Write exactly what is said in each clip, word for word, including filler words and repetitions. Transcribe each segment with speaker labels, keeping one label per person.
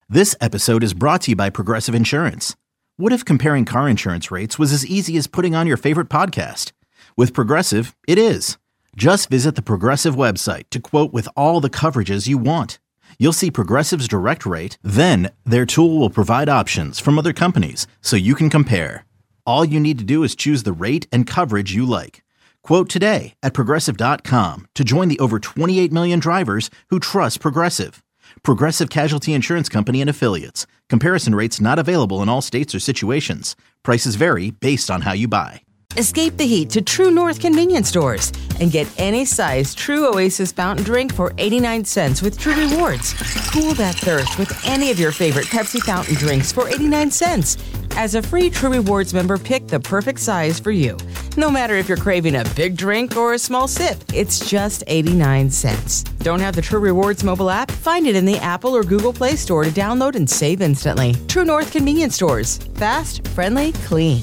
Speaker 1: This episode is brought to you by Progressive Insurance. What if comparing car insurance rates was as easy as putting on your favorite podcast? With Progressive, it is. Just visit the Progressive website to quote with all the coverages you want. You'll see Progressive's direct rate, then their tool will provide options from other companies so you can compare. All you need to do is choose the rate and coverage you like. Quote today at progressive dot com to join the over twenty-eight million drivers who trust Progressive. Progressive Casualty Insurance Company and Affiliates. Comparison rates not available in all states or situations. Prices vary based on how you buy.
Speaker 2: Escape the heat to True North convenience stores and get any size True Oasis fountain drink for eighty-nine cents with True Rewards. Cool that thirst with any of your favorite Pepsi fountain drinks for eighty-nine cents. As a free True Rewards member, pick the perfect size for you. No matter if you're craving a big drink or a small sip, it's just eighty-nine cents. Don't have the True Rewards mobile app? Find it in the Apple or Google Play Store to download and save instantly. True North convenience stores. Fast, friendly, clean.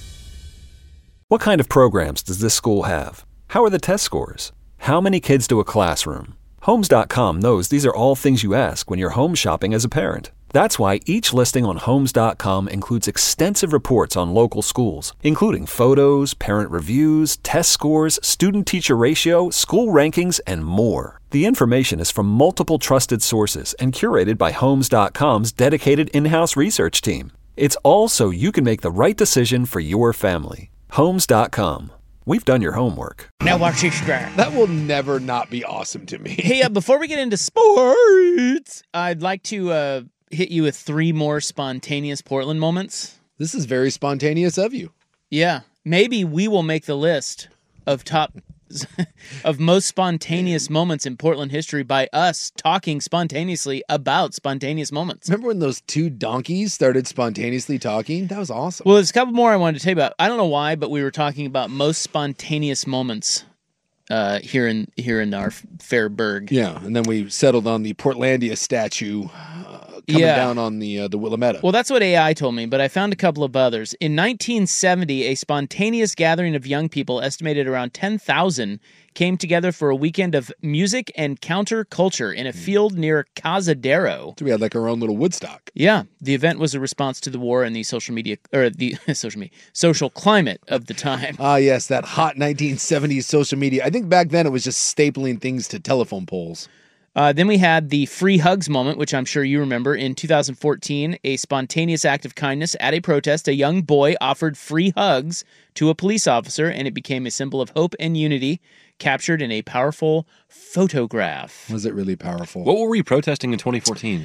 Speaker 3: What kind of programs does this school have? How are the test scores? How many kids to a classroom? Homes dot com knows these are all things you ask when you're home shopping as a parent. That's why each listing on Homes dot com includes extensive reports on local schools, including photos, parent reviews, test scores, student-teacher ratio, school rankings, and more. The information is from multiple trusted sources and curated by Homes dot com's dedicated in-house research team. It's all so you can make the right decision for your family. Homes dot com. We've done your homework.
Speaker 4: Now watch this drive.
Speaker 5: That will never not be awesome to me.
Speaker 4: Hey, uh, before we get into sports, I'd like to uh, hit you with three more spontaneous Portland moments.
Speaker 5: This is very spontaneous of you.
Speaker 4: Yeah. Maybe we will make the list of top of most spontaneous moments in Portland history by us talking spontaneously about spontaneous moments.
Speaker 5: Remember when those two donkeys started spontaneously talking? That was awesome.
Speaker 4: Well, there's a couple more I wanted to tell you about. I don't know why, but we were talking about most spontaneous moments uh, here in here in our fair burg.
Speaker 5: Yeah, and then we settled on the Portlandia statue uh, coming
Speaker 4: Yeah.
Speaker 5: down on the uh, the Willamette.
Speaker 4: Well, that's what A I told me, but I found a couple of others. In nineteen seventy, a spontaneous gathering of young people, estimated around ten thousand, came together for a weekend of music and counterculture in a field near Cazadero.
Speaker 5: So we had like our own little Woodstock.
Speaker 4: Yeah, the event was a response to the war and the social media, or the social media, social climate of the time.
Speaker 5: Ah, yes, that hot nineteen seventies social media. I think back then it was just stapling things to telephone poles.
Speaker 4: Uh, then we had the free hugs moment, which I'm sure you remember. In two thousand fourteen, a spontaneous act of kindness at a protest, a young boy offered free hugs to a police officer, and it became a symbol of hope and unity, captured in a powerful photograph.
Speaker 5: Was it really powerful?
Speaker 6: What were we protesting in twenty fourteen?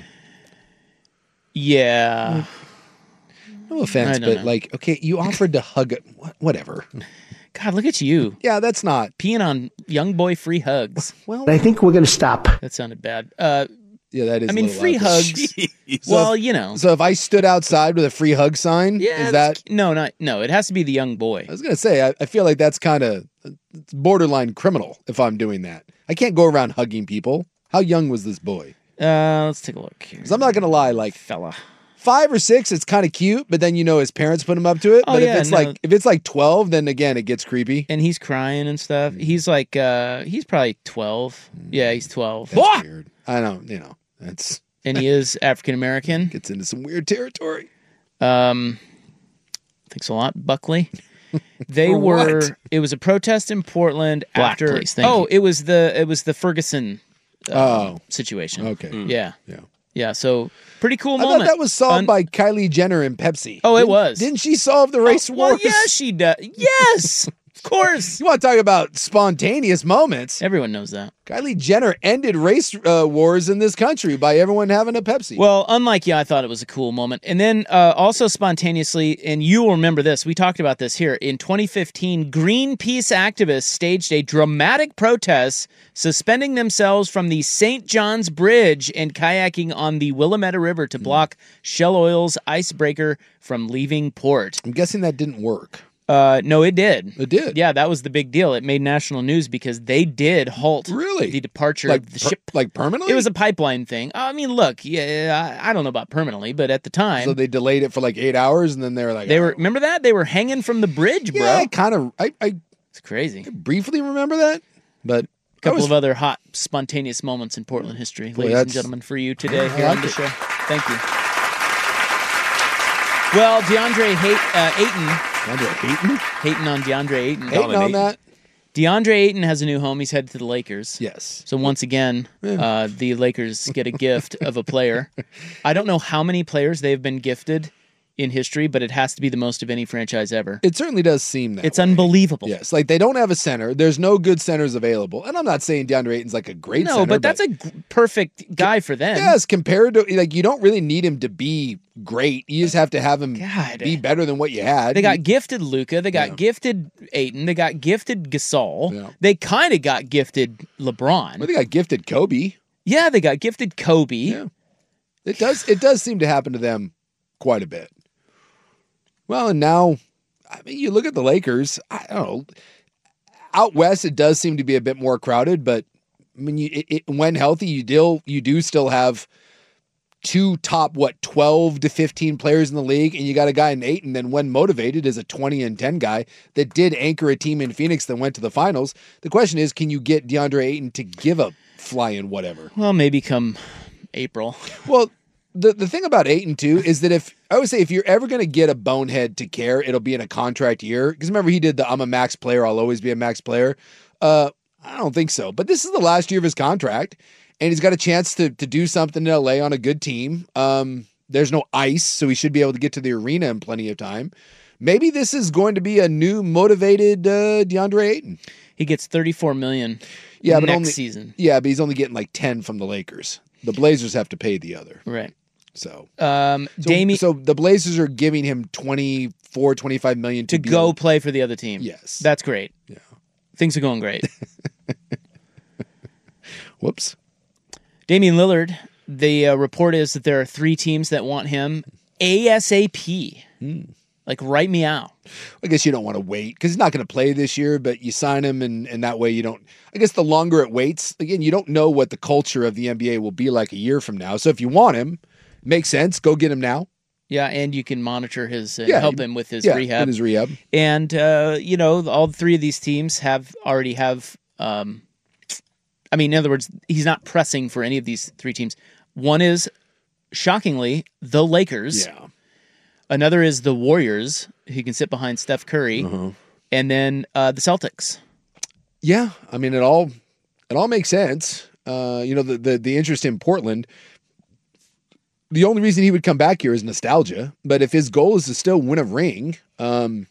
Speaker 4: Yeah.
Speaker 5: No
Speaker 4: I
Speaker 5: offense,
Speaker 4: don't
Speaker 5: but
Speaker 4: know.
Speaker 5: like, okay, you offered to hug it. Wh- Whatever.
Speaker 4: God, look at you.
Speaker 5: Yeah, that's not.
Speaker 4: Peeing on young boy free hugs.
Speaker 5: Well,
Speaker 7: I think we're going to stop.
Speaker 4: That sounded bad. Uh,
Speaker 5: yeah, that is.
Speaker 4: I
Speaker 5: a
Speaker 4: mean,
Speaker 5: little
Speaker 4: free
Speaker 5: out there.
Speaker 4: hugs.
Speaker 5: So
Speaker 4: Well,
Speaker 5: if-
Speaker 4: you know.
Speaker 5: So if I stood outside with a free hug sign,
Speaker 4: Yeah.
Speaker 5: is
Speaker 4: that's-
Speaker 5: that?
Speaker 4: No, not no. It has to be the young boy.
Speaker 5: I was gonna say, I, I feel like that's kind of borderline criminal if I'm doing that. I can't go around hugging people. How young was this boy?
Speaker 4: Uh, let's take a look here.
Speaker 5: 'Cause I'm not gonna lie, like
Speaker 4: Fella.
Speaker 5: five or six, it's kind of cute, but then you know his parents put him up to it.
Speaker 4: Oh,
Speaker 5: but
Speaker 4: yeah,
Speaker 5: if it's
Speaker 4: no.
Speaker 5: like if it's like twelve, then again it gets creepy.
Speaker 4: And he's crying and stuff. He's like, uh, he's probably twelve. Yeah, he's twelve.
Speaker 5: That's weird. I don't, you know, that's
Speaker 4: And he is African American.
Speaker 5: gets into some weird territory.
Speaker 4: Um, thanks a lot, Buckley. They
Speaker 5: For
Speaker 4: were.
Speaker 5: what?
Speaker 4: It was a protest in Portland
Speaker 6: Black,
Speaker 4: after.
Speaker 6: please, thank
Speaker 4: oh,
Speaker 6: you.
Speaker 4: it was the it was the Ferguson uh,
Speaker 5: Oh.
Speaker 4: situation.
Speaker 5: Okay.
Speaker 4: Yeah,
Speaker 5: Yeah.
Speaker 4: yeah. So pretty cool
Speaker 5: I
Speaker 4: moment.
Speaker 5: thought that was solved
Speaker 4: Un-
Speaker 5: by Kylie Jenner and Pepsi.
Speaker 4: Oh, it
Speaker 5: Didn't-
Speaker 4: was.
Speaker 5: Didn't she solve the race
Speaker 4: Oh,
Speaker 5: wars?
Speaker 4: well, yeah, she does. Yes, of course.
Speaker 5: You want to talk about spontaneous moments?
Speaker 4: Everyone knows that.
Speaker 5: Kylie Jenner ended race uh, wars in this country by everyone having a Pepsi.
Speaker 4: Well, unlike you, I thought it was a cool moment. And then uh, also spontaneously, and you will remember this, we talked about this here. In twenty fifteen, Greenpeace activists staged a dramatic protest, suspending themselves from the Saint John's Bridge and kayaking on the Willamette River to block Shell Oil's icebreaker from leaving port.
Speaker 5: I'm guessing that didn't work.
Speaker 4: Uh, no, it did.
Speaker 5: It did?
Speaker 4: Yeah, that was the big deal. It made national news because they did halt
Speaker 5: Really?
Speaker 4: the departure
Speaker 5: Like
Speaker 4: of the
Speaker 5: per-
Speaker 4: ship.
Speaker 5: like permanently?
Speaker 4: It was a pipeline thing. I mean, look, yeah, I I don't know about permanently, but at the time,
Speaker 5: So they delayed it for like eight hours, and then they were like,
Speaker 4: they were.
Speaker 5: "Oh."
Speaker 4: Remember that they were hanging from the bridge, bro.
Speaker 5: Yeah, I kind of, I, I
Speaker 4: It's crazy.
Speaker 5: briefly remember that, but
Speaker 4: A couple
Speaker 5: was-
Speaker 4: of other hot, spontaneous moments in Portland history, ladies and
Speaker 5: that's-
Speaker 4: gentlemen, for you today
Speaker 5: I
Speaker 4: here on
Speaker 5: like
Speaker 4: the
Speaker 5: it.
Speaker 4: show. Thank you. Well, DeAndre Hay- uh, Ayton.
Speaker 5: DeAndre Ayton?
Speaker 4: Hating on DeAndre Ayton.
Speaker 5: Hating on that?
Speaker 4: DeAndre Ayton has a new home. He's headed to the Lakers.
Speaker 5: Yes.
Speaker 4: So once again, uh, the Lakers get a gift of a player. I don't know how many players they've been gifted in history, but it has to be the most of any franchise ever.
Speaker 5: It certainly does seem that
Speaker 4: It's
Speaker 5: way.
Speaker 4: unbelievable.
Speaker 5: Yes, like they don't have a center. There's no good centers available. And I'm not saying DeAndre Ayton's like a great
Speaker 4: No,
Speaker 5: center.
Speaker 4: but that's a g- perfect guy for them.
Speaker 5: Yes, compared to, like, you don't really need him to be great. You just have to have him
Speaker 4: God.
Speaker 5: be better than what you had.
Speaker 4: They got gifted Luka. They got
Speaker 5: Yeah.
Speaker 4: gifted Ayton. They got gifted Gasol.
Speaker 5: Yeah.
Speaker 4: They kind of got gifted LeBron.
Speaker 5: Well, they got gifted Kobe.
Speaker 4: Yeah, they got gifted Kobe.
Speaker 5: Yeah. It does it does seem to happen to them quite a bit. Well, and now, I mean, you look at the Lakers, I don't know, out west it does seem to be a bit more crowded, but I mean, you, it, it, when healthy, you still you do still have two top, what, twelve to fifteen players in the league, and you got a guy in Ayton, then when motivated is a twenty and ten guy that did anchor a team in Phoenix that went to the finals. The question is, can you get DeAndre Ayton to give a flying whatever?
Speaker 4: Well, maybe come April.
Speaker 5: Well, the the thing about Ayton too is that if I would say if you're ever going to get a bonehead to care, it'll be in a contract year. Because remember, he did the "I'm a max player, I'll always be a max player." Uh, I don't think so. But this is the last year of his contract, and he's got a chance to to do something in L A on a good team. Um, there's no ice, so he should be able to get to the arena in plenty of time. Maybe this is going to be a new motivated uh, DeAndre Ayton.
Speaker 4: He gets thirty-four million dollars
Speaker 5: Yeah, but
Speaker 4: next
Speaker 5: only,
Speaker 4: season.
Speaker 5: Yeah, but he's only getting like ten from the Lakers. The Blazers have to pay the other.
Speaker 4: Right.
Speaker 5: So,
Speaker 4: Um,
Speaker 5: so,
Speaker 4: Damian
Speaker 5: so the Blazers are giving him twenty-four, twenty-five million to,
Speaker 4: to
Speaker 5: be
Speaker 4: go
Speaker 5: able-
Speaker 4: play for the other team.
Speaker 5: Yes.
Speaker 4: That's great.
Speaker 5: Yeah.
Speaker 4: Things are going great.
Speaker 5: Whoops.
Speaker 4: Damian Lillard, the uh, report is that there are three teams that want him ASAP.
Speaker 5: Hmm.
Speaker 4: Like, write me out.
Speaker 5: I guess you don't want to wait because he's not going to play this year, but you sign him, and, and that way you don't. I guess the longer it waits, again, you don't know what the culture of the N B A will be like a year from now. So if you want him, makes sense. Go get him now.
Speaker 4: Yeah, and you can monitor his, uh,
Speaker 5: Yeah,
Speaker 4: help him with his
Speaker 5: yeah,
Speaker 4: rehab.
Speaker 5: with his rehab.
Speaker 4: And, uh, you know, all three of these teams have already have, um, I mean, in other words, he's not pressing for any of these three teams. One is, shockingly, the Lakers.
Speaker 5: Yeah.
Speaker 4: Another is the Warriors, who can sit behind Steph Curry.
Speaker 5: Uh-huh.
Speaker 4: And then uh, the Celtics.
Speaker 5: Yeah, I mean, it all it all makes sense. Uh, you know, the, the the interest in Portland. The only reason he would come back here is nostalgia. But if his goal is to still win a ring, um,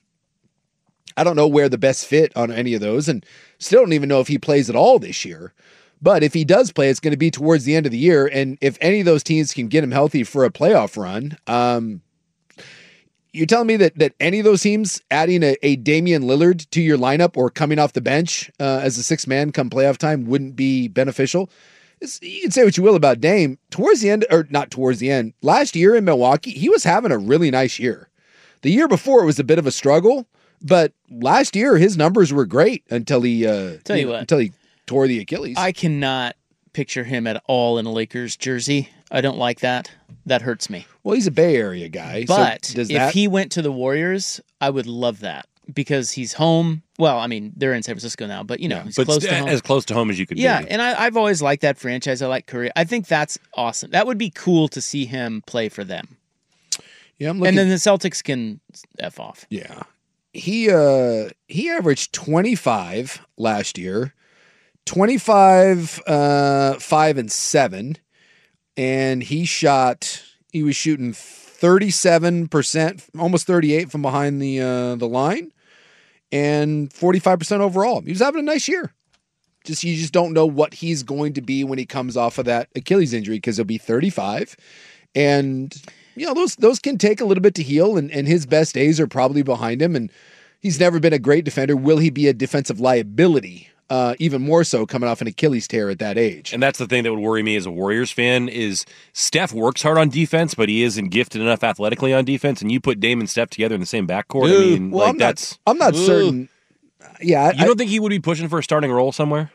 Speaker 5: I don't know where the best fit on any of those, and still don't even know if he plays at all this year. But if he does play, it's going to be towards the end of the year. And if any of those teams can get him healthy for a playoff run, um, you're telling me that that any of those teams adding a, a Damian Lillard to your lineup or coming off the bench uh, as a sixth man come playoff time wouldn't be beneficial? It's, you can say what you will about Dame. Towards the end, or not towards the end, last year in Milwaukee, he was having a really nice year. The year before, it was a bit of a struggle, but last year his numbers were great until he uh,
Speaker 4: Tell you
Speaker 5: know,
Speaker 4: what.
Speaker 5: until he tore the Achilles.
Speaker 4: I cannot picture him at all in a Lakers jersey. I don't like that. That hurts me.
Speaker 5: well, he's a Bay Area guy,
Speaker 4: But
Speaker 5: so does
Speaker 4: if
Speaker 5: that?
Speaker 4: he went to the Warriors, I would love that because he's home. Well, I mean, they're in San Francisco now, but, you know, he's
Speaker 6: but
Speaker 4: close
Speaker 6: st-
Speaker 4: to home.
Speaker 6: as close to home as you could
Speaker 4: Yeah,
Speaker 6: be.
Speaker 4: and I, I've always liked that franchise. I like Curry. I think that's awesome. That would be cool to see him play for them.
Speaker 5: yeah, I'm looking.
Speaker 4: And then the Celtics can F off.
Speaker 5: Yeah. He uh he averaged twenty-five last year. twenty-five uh five and seven, and he shot he was shooting thirty-seven percent, almost thirty-eight from behind the uh the line, and forty-five percent overall. He was having a nice year. Just you just don't know what he's going to be when he comes off of that Achilles injury because he'll be thirty-five, and you know, those those can take a little bit to heal, and, and his best days are probably behind him, and he's never been a great defender. Will he be a defensive liability? Uh, even more so coming off an Achilles tear at that age.
Speaker 6: And that's the thing that would worry me as a Warriors fan is Steph works hard on defense, but he isn't gifted enough athletically on defense. And you put Dame and Steph together in the same backcourt. I mean,
Speaker 5: well,
Speaker 6: like
Speaker 5: I'm
Speaker 6: that's
Speaker 5: not, I'm not
Speaker 6: Ugh.
Speaker 5: certain. Yeah, I,
Speaker 6: You don't think he would be pushing for a starting role somewhere?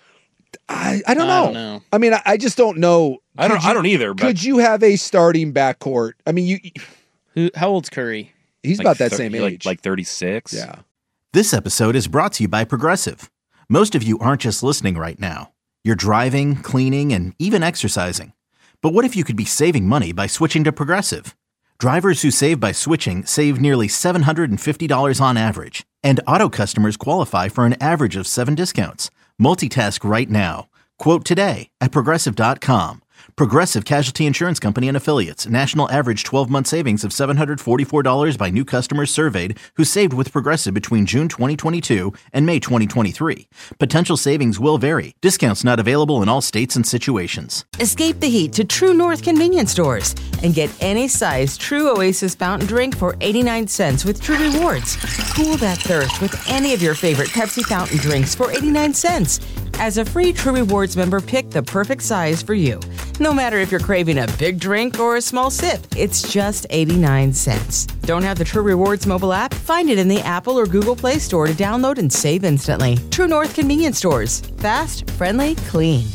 Speaker 5: I, I don't
Speaker 4: I
Speaker 5: know.
Speaker 4: don't know.
Speaker 5: I mean, I, I just don't know.
Speaker 6: I don't.
Speaker 5: Could you-
Speaker 6: I don't either. But
Speaker 5: Could you have a starting backcourt? I mean, you.
Speaker 4: Who? How old's Curry?
Speaker 5: He's
Speaker 6: like
Speaker 5: about that
Speaker 6: thir-
Speaker 5: same
Speaker 6: like,
Speaker 5: age.
Speaker 6: like thirty-six.
Speaker 5: yeah.
Speaker 1: This episode is brought to you by Progressive. Most of you aren't just listening right now. You're driving, cleaning, and even exercising. But what if you could be saving money by switching to Progressive? Drivers who save by switching save nearly seven hundred fifty dollars on average. And auto customers qualify for an average of seven discounts. Multitask right now. Quote today at Progressive dot com. Progressive Casualty Insurance Company and Affiliates. National average twelve-month savings of seven hundred forty-four dollars by new customers surveyed who saved with Progressive between June twenty twenty-two and May twenty twenty-three. Potential savings will vary. Discounts not available in all states and situations.
Speaker 2: Escape the heat to True North convenience stores and get any size True Oasis fountain drink for eighty-nine cents with True Rewards. Cool that thirst with any of your favorite Pepsi fountain drinks for eighty-nine cents. As a free True Rewards member, pick the perfect size for you. No matter if you're craving a big drink or a small sip, it's just eighty-nine cents. Don't have the True Rewards mobile app? Find it in the Apple or Google Play Store to download and save instantly. True North convenience stores. Fast, friendly, clean.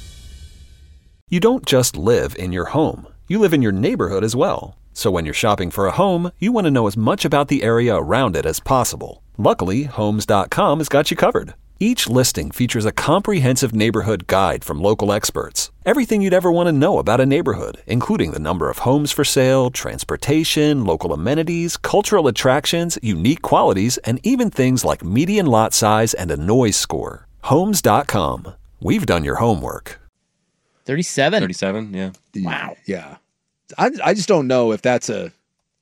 Speaker 3: You don't just live in your home. You live in your neighborhood as well. So when you're shopping for a home, you want to know as much about the area around it as possible. Luckily, Homes dot com has got you covered. Each listing features a comprehensive neighborhood guide from local experts. Everything you'd ever want to know about a neighborhood, including the number of homes for sale, transportation, local amenities, cultural attractions, unique qualities, and even things like median lot size and a noise score. Homes dot com. We've done your homework.
Speaker 4: thirty-seven.
Speaker 6: thirty-seven, yeah.
Speaker 4: Wow.
Speaker 5: Yeah. I, I just don't know if that's a...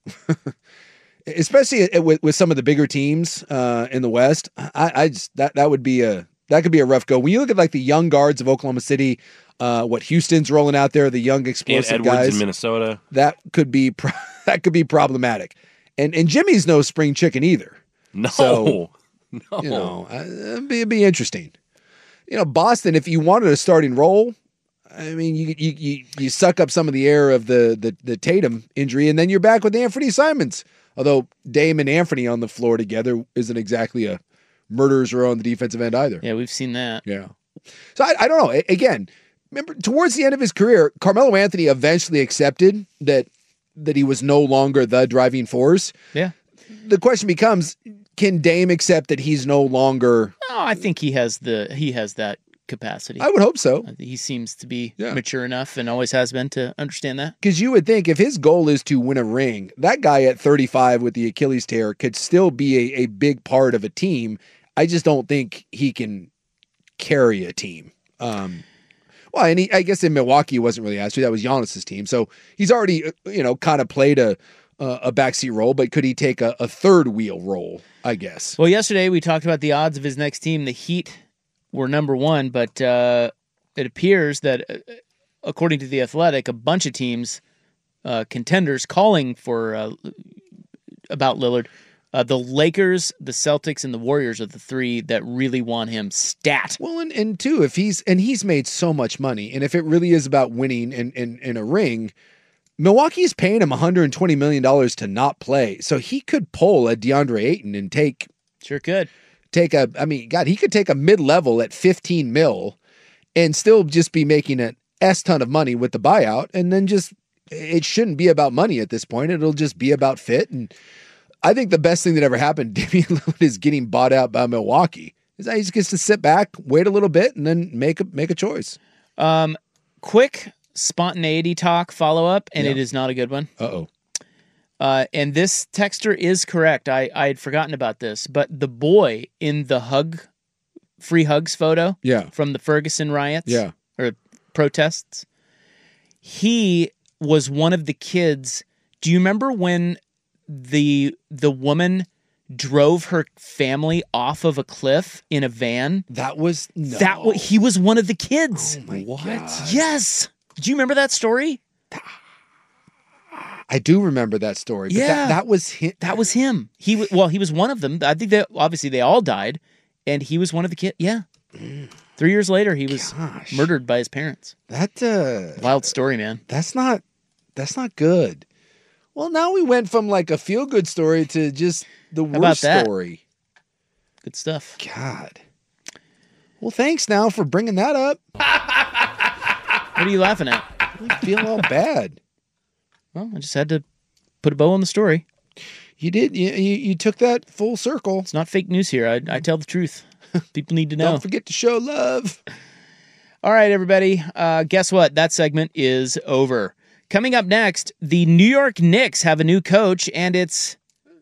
Speaker 5: Especially with, with some of the bigger teams uh, in the West, I, I just that that would be a that could be a rough go. When you look at like the young guards of Oklahoma City, uh, what Houston's rolling out there, the young explosive
Speaker 6: and Edwards
Speaker 5: guys
Speaker 6: in Minnesota,
Speaker 5: that could be pro- that could be problematic. And and Jimmy's no spring chicken either.
Speaker 6: No,
Speaker 5: so,
Speaker 6: no,
Speaker 5: you know, uh, it'd, be, it'd be interesting. You know, Boston, if you wanted a starting role, I mean, you you you, you suck up some of the air of the, the the Tatum injury, and then you're back with Anthony Simons. Although Dame and Anthony on the floor together isn't exactly a murderer's row on the defensive end either.
Speaker 4: Yeah, we've seen that.
Speaker 5: Yeah. So I, I don't know. Again, remember towards the end of his career, Carmelo Anthony eventually accepted that that he was no longer the driving force.
Speaker 4: Yeah.
Speaker 5: The question becomes, can Dame accept that he's no longer?
Speaker 4: Oh, I think he has the he has that capacity.
Speaker 5: I would hope so.
Speaker 4: He seems to be
Speaker 5: Yeah.
Speaker 4: mature enough and always has been to understand that.
Speaker 5: Because you would think if his goal is to win a ring, that guy at thirty-five with the Achilles tear could still be a, a big part of a team. I just don't think he can carry a team. Um, well, and he, I guess in Milwaukee he wasn't really asked to. That was Giannis's team. So he's already, you know, kind of played a a, a backseat role, but could he take a, a third wheel role, I guess?
Speaker 4: Well, yesterday we talked about the odds of his next team. The Heat were number one, but uh, it appears that, uh, according to The Athletic, a bunch of teams, uh, contenders calling for uh, about Lillard, uh, the Lakers, the Celtics, and the Warriors are the three that really want him stat.
Speaker 5: Well, and, and two, if he's and he's made so much money, and if it really is about winning in, in, in a ring, Milwaukee's paying him one hundred twenty million dollars to not play. So he could pull a DeAndre Ayton and take
Speaker 4: Sure could.
Speaker 5: take a, I mean, God, he could take a mid-level at fifteen mil and still just be making an S ton of money with the buyout. And then just, it shouldn't be about money at this point. It'll just be about fit. And I think the best thing that ever happened, Damian Lillard is getting bought out by Milwaukee. Is that he just gets to sit back, wait a little bit, and then make a, make a choice.
Speaker 4: Um, quick spontaneity talk follow-up, and
Speaker 5: Yeah.
Speaker 4: it is not a good one.
Speaker 5: Uh-oh.
Speaker 4: Uh, and this texter is correct. I, I had forgotten about this, but the boy in the hug, free hugs photo
Speaker 5: Yeah.
Speaker 4: from the Ferguson riots
Speaker 5: Yeah.
Speaker 4: or protests, he was one of the kids. Do you remember when the the woman drove her family off of a cliff in a van?
Speaker 5: That was, no.
Speaker 4: That wa- he was one of the kids.
Speaker 5: Oh my
Speaker 4: what?
Speaker 5: God.
Speaker 4: Yes. Do you remember that story?
Speaker 5: I do remember that story. But
Speaker 4: Yeah.
Speaker 5: that, that was him.
Speaker 4: That was him. He was, well, he was one of them. I think that obviously they all died, and he was one of the kids. Yeah. Three years later, he was
Speaker 5: Gosh.
Speaker 4: murdered by his parents.
Speaker 5: That, uh,
Speaker 4: Wild story, man.
Speaker 5: that's not, that's not good. Well, now we went from like a feel-good story to just the
Speaker 4: about
Speaker 5: worst
Speaker 4: that?
Speaker 5: story.
Speaker 4: Good stuff.
Speaker 5: God. Well, thanks now for bringing that up.
Speaker 4: What are you laughing at?
Speaker 5: I feel all bad.
Speaker 4: Well, I just had to put a bow on the story.
Speaker 5: You did. You, you, you took that full circle.
Speaker 4: It's not fake news here. I, I tell the truth. People need to know.
Speaker 5: Don't forget to show love.
Speaker 4: All right, everybody. Uh, guess what? That segment is over. Coming up next, the New York Knicks have a new coach, and it's...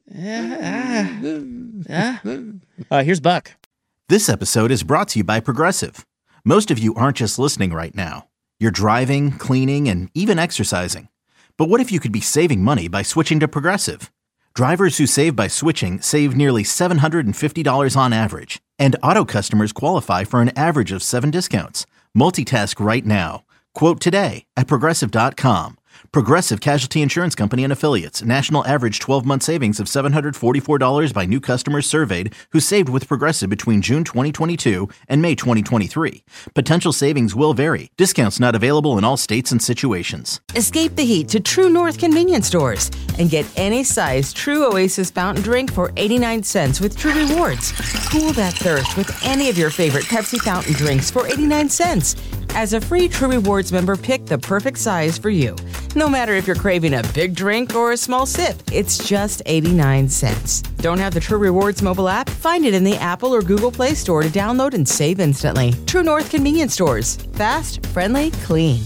Speaker 4: Uh, uh, uh, here's Buck.
Speaker 1: This episode is brought to you by Progressive. Most of you aren't just listening right now. You're driving, cleaning, and even exercising. But what if you could be saving money by switching to Progressive? Drivers who save by switching save nearly seven hundred fifty dollars on average. And auto customers qualify for an average of seven discounts. Multitask right now. Quote today at Progressive dot com. Progressive Casualty Insurance Company and Affiliates. National average twelve-month savings of seven hundred forty-four dollars by new customers surveyed who saved with Progressive between June twenty twenty-two and May twenty twenty-three. Potential savings will vary. Discounts not available in all states and situations.
Speaker 2: Escape the heat to True North convenience stores and get any size True Oasis fountain drink for eighty-nine cents with True Rewards. Cool that thirst with any of your favorite Pepsi fountain drinks for eighty-nine cents. As a free True Rewards member, pick the perfect size for you. No matter if you're craving a big drink or a small sip, it's just eighty-nine cents. Don't have the True Rewards mobile app? Find it in the Apple or Google Play Store to download and save instantly. True North convenience stores. Fast, friendly, clean.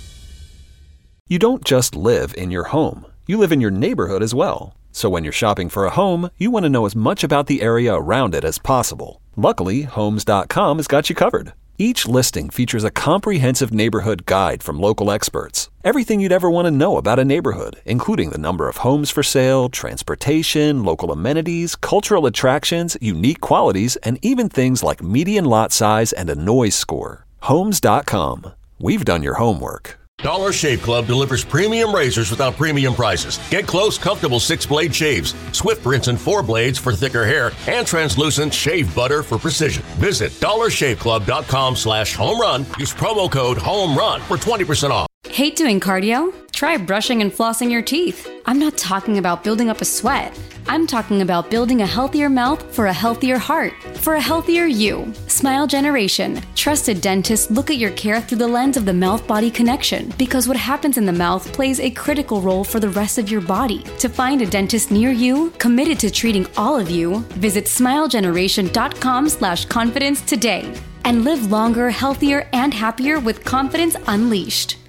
Speaker 3: You don't just live in your home. You live in your neighborhood as well. So when you're shopping for a home, you want to know as much about the area around it as possible. Luckily, Homes dot com has got you covered. Each listing features a comprehensive neighborhood guide from local experts. Everything you'd ever want to know about a neighborhood, including the number of homes for sale, transportation, local amenities, cultural attractions, unique qualities, and even things like median lot size and a noise score. Homes dot com. We've done your homework.
Speaker 7: Dollar Shave Club delivers premium razors without premium prices. Get close, comfortable six-blade shaves, swift rinse and four blades for thicker hair, and translucent shave butter for precision. Visit dollar shave club dot com slash home run. Use promo code HOMERUN for twenty percent off.
Speaker 8: Hate doing cardio? Try brushing and flossing your teeth. I'm not talking about building up a sweat. I'm talking about building a healthier mouth for a healthier heart, for a healthier you. Smile Generation. Trusted dentists look at your care through the lens of the mouth-body connection, because what happens in the mouth plays a critical role for the rest of your body. To find a dentist near you, committed to treating all of you, visit smile generation dot com slash confidence today. And live longer, healthier, and happier with confidence unleashed.